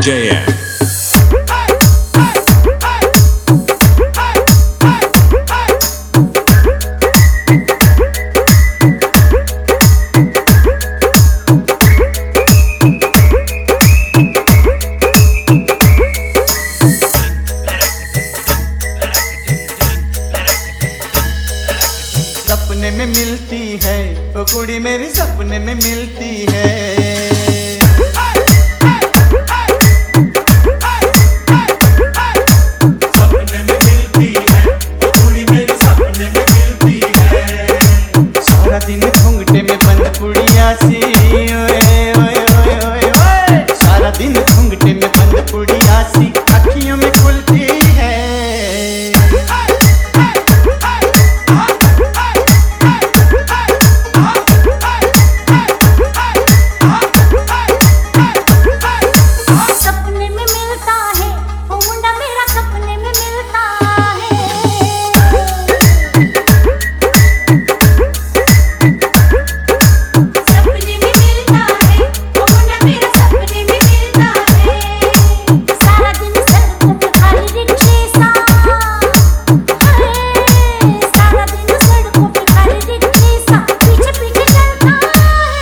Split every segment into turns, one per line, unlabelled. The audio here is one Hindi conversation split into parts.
RJM.
सपने में मिलती है वो कुड़ी मेरी, सपने में मिलती है।
सपने में मिलती है वो कुड़ी मेरी, सपने में मिलती है।
सारा दिन घूंघटे में बंद पुड़िया सी, ओए ओए ओए ओए ओए। सारा दिन घूंघटे में बंद पुड़िया सी अखियों में खुलती है।
सपने में मिलता है वो मुंडा मेरा, सपने में मिलता है। सपने में मिलता है वो मुंडा मेरा, सपने में मिलता है। सारा दिन सड़कों पे खाली रिक्शे सा, सारा दिन सड़कों पे खाली रिक्शे सा पीछे पीछे चलता है।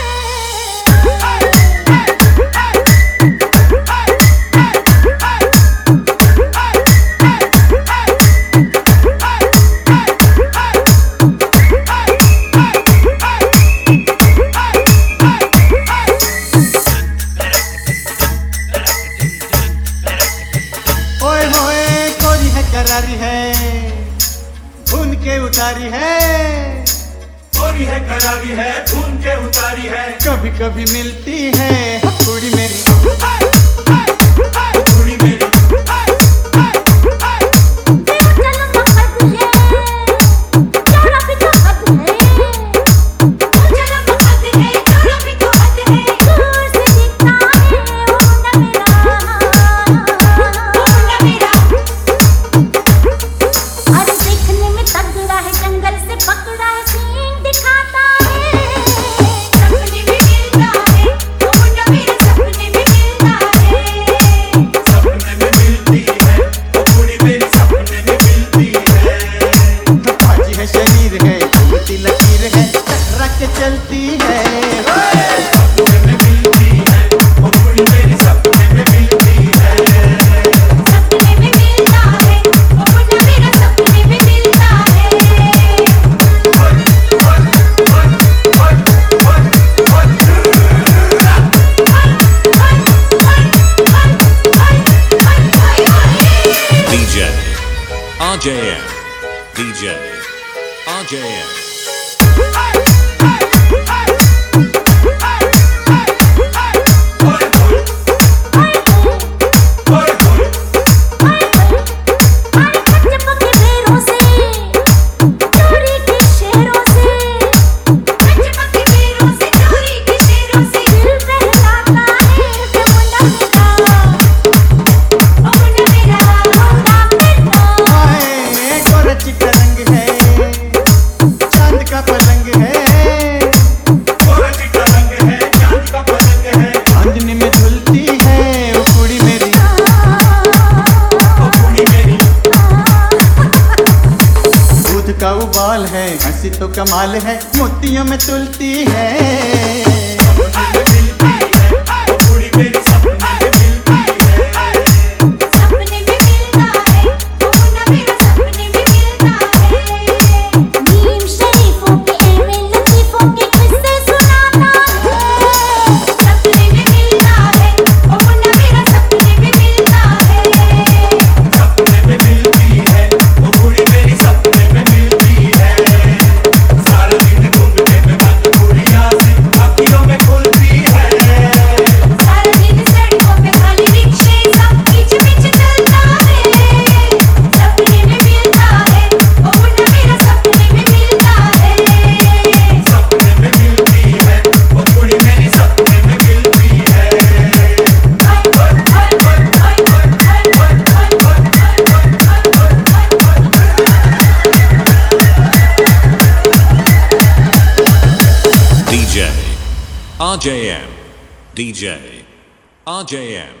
ओए होए कोरी है करारी है, भून के उतारी है।
कोरी है करारी है, धूम के उतारी है।
कभी कभी मिलती है कुड़ी मेरी,
कुड़ी मेरी
जंगल से पकड़ा है, सींग दिखाता है। सपने में मिलता है वो मुंडा मेरे, सपने में मिलता है।
सपने में मिलती है वो कुड़ी मेरी, सपने में मिलती है।
बाजी है शरीर है, घूमती लकीर है, टकरा के चलती है।
सपने में मिलती है वो कुड़ी मेरी, सपने में मिलती है।
सपने में मिलता है वो मुंडा मेरा, सपने में मिलता है।
DJ RJM. DJ RJM.
हाय गोरा चिट्टा रंग है, चांद का पलंग है।
गोरा चिट्टा रंग है, चांद का पलंग है।
चांदनी में झुलती है वो कुड़ी मेरी,
वो कुड़ी मेरी
दूध का उबाल है, हंसी तो कमाल है, मोतियों में तुलती है।
सपने में मिलती है वो कुड़ी मेरी, सपने में मिलती है।
सपने में मिलता है वो मुंडा मेरा, सपने में मिलता है। नीम शरीफों के एवे लतीफों के किस्से सुनाता है। सपने में मिलता है वो मुंडा मेरा, सपने में मिलता है।
सपने में मिलती है वो कुड़ी मेरी, सपने में मिलती है। सारा दिन घूमते में बंद पुड़िया से अखियों में खुलती है।
सारा दिन सड़कों पे खाली रिक्शे सा पीछे पीछे चलता है। सपने में मिलता है वो मुंडा मेरा, सपने में मिलता है।
सपने में मिलती है वो कुड़ी मेरी, सपने में मिलती है।
DJ RJM. DJ RJM.